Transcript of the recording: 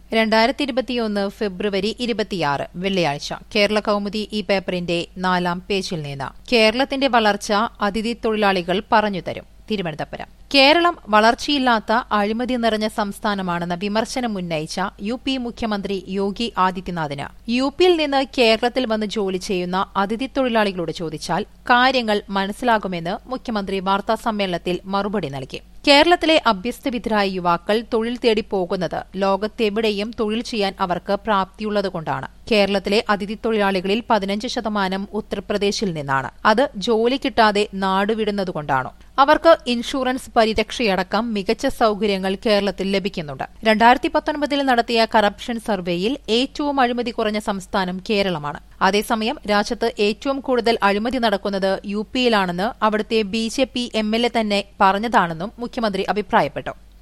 2021 ഫെബ്രുവരി 26 വെള്ളിയാഴ്ച കേരള കൗമുദി ഈ പേപ്പറിന്റെ 4-ാം പേജിൽ നിന്ന് കേരളത്തിന്റെ വളർച്ച അതിഥി തൊഴിലാളികൾ പറഞ്ഞുതരും. തിരുവനന്തപുരം കേരളം വളർച്ചയില്ലാത്ത അഴിമതി നിറഞ്ഞ സംസ്ഥാനമാണെന്ന വിമർശനമുന്നയിച്ച യു.പി. മുഖ്യമന്ത്രി യോഗി ആദിത്യനാഥിന് യു.പിയിൽ നിന്ന് കേരളത്തിൽ വന്ന് ജോലി ചെയ്യുന്ന അതിഥി തൊഴിലാളികളോട് ചോദിച്ചാൽ കാര്യങ്ങൾ മനസ്സിലാകുമെന്ന് മുഖ്യമന്ത്രി വാർത്താസമ്മേളനത്തിൽ മറുപടി നൽകി. കേരളത്തിലെ അഭ്യസ്തവിദ്യരായ യുവാക്കൾ തൊഴിൽ തേടി പോകുന്നത് ലോകത്തെവിടെയും തൊഴിൽ ചെയ്യാൻ അവർക്ക് പ്രാപ്തിയുള്ളതുകൊണ്ടാണ്. കേരളത്തിലെ അതിഥി തൊഴിലാളികളിൽ 15% ഉത്തർപ്രദേശിൽ നിന്നാണ്. അത് ജോലി കിട്ടാതെ നാടുവിടുന്നതുകൊണ്ടാണോ? അവർക്ക് ഇൻഷുറൻസ് പരിരക്ഷയടക്കം മികച്ച സൌകര്യങ്ങൾ കേരളത്തിൽ ലഭിക്കുന്നുണ്ട്. 2019 നടത്തിയ കറപ്ഷൻ സർവേയിൽ ഏറ്റവും അഴിമതി കുറഞ്ഞ സംസ്ഥാനം കേരളമാണ്. അതേസമയം രാജ്യത്ത് ഏറ്റവും കൂടുതൽ അഴിമതി നടക്കുന്നത് യു.പിയിലാണെന്ന് അവിടുത്തെ ബി.ജെ.പി. എം.എൽ.എ തന്നെ പറഞ്ഞതാണെന്നും മുഖ്യമന്ത്രി അഭിപ്രായപ്പെട്ടു.